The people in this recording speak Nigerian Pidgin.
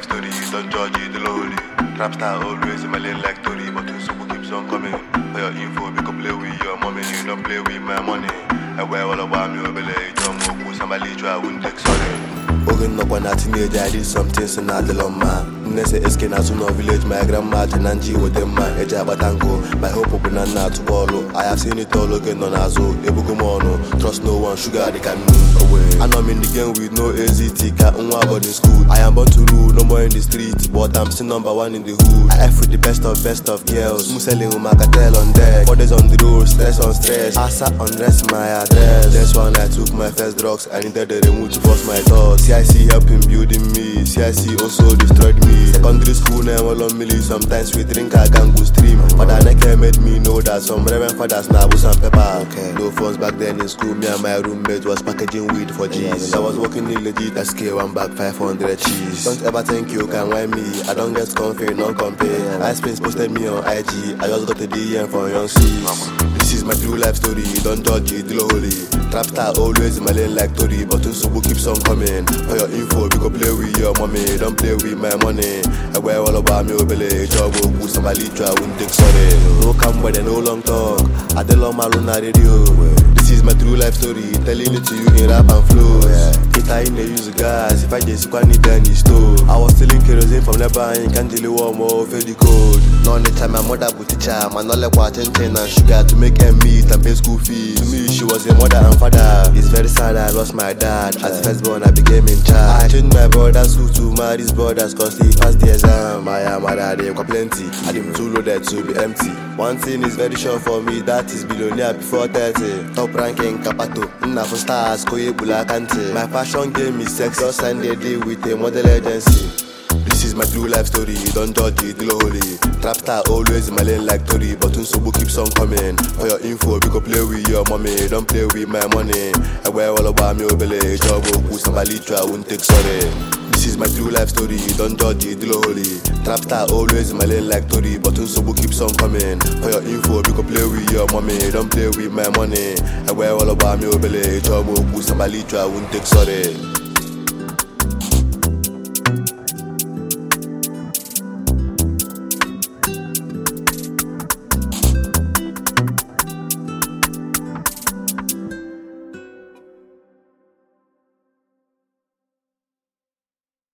life story, don't judge it, the lowly. Trap star always in my lane like Tory, but when super keeps on coming. For your info, we can play with your mommy, you don't play with my money. I wear all about me, obey, don't move, somebody try, I wouldn't take sorry. Ogun up when I teenage, I did some things in Adeloma. Nese eskin as no village, my grandma Tenanji with them, my Ejabatanko, my hope of banana to follow. I have seen it all again on Azo, Ebukumono, trust no one, sugar they can move away. And I'm in the game with no AZT, cat in school. I am born to rule, no more in the street, but I'm still #1 in the hood. I F with the best of girls, Muselling with my cartel on deck. 4 days on the road, stress on stress. I sat undress my address. That's when I took my first drugs, I needed the remote to force my thoughts. CIC helping building me, CIC also destroyed me. Secondary school now all on milli, sometimes we drink a gangu stream. Father Neke made me know that some reverend fathers now was some pepper. No phones back then in school, me and my roommate was packaging weed for G's. I was working in legit SK, 1 bag 500 cheese. Don't ever think you can whine me, I don't get comfy, non compare. I spins posted me on IG, I just got a DM from Young C. This is my true life story, don't judge it, holy. Trap star always in my lane like Tory, but Unsubu keeps on coming. For your info, we go play with your mommy, don't play with my money. I wear all about me, obey, job, who somebody try, I wouldn't take sorry. No come when they no long talk, I tell on my Luna radio. This is my true life story, telling it to you in rap and flows. I in the use gas, if I just need any stove. I was stealing kerosene from Lebanon, can't deal with more for the code. Now the time my mother put teacher, my knowledge was and sugar to make them meat and pay school fees. To me, she was a mother and father. It's very sad I lost my dad. As firstborn, I became in charge. I changed my brother's school to marry his brothers cause he passed the exam. My mother, they got plenty. I didn't too loaded to be empty. One thing is very sure for me, that is billionaire before 30. Top ranking Kapato, Nafo stars, Koye Bula Kante. My fashion game is sex, just signed a deal with a model agency. This is my true life story, don't judge it, holy. Trap star always in my lane like Tory, but Unsubu keeps on coming. For your info, we go play with your mommy, don't play with my money. I wear all about me, obey, job, who somebody try, I wouldn't take sorry. This is my true life story, don't judge it, holy. Trap star always in my lane like Tory, but Unsubu keeps on coming. For your info, we go play with your mommy, don't play with my money. I wear all about me, obey, job, who somebody try, I wouldn't take sorry.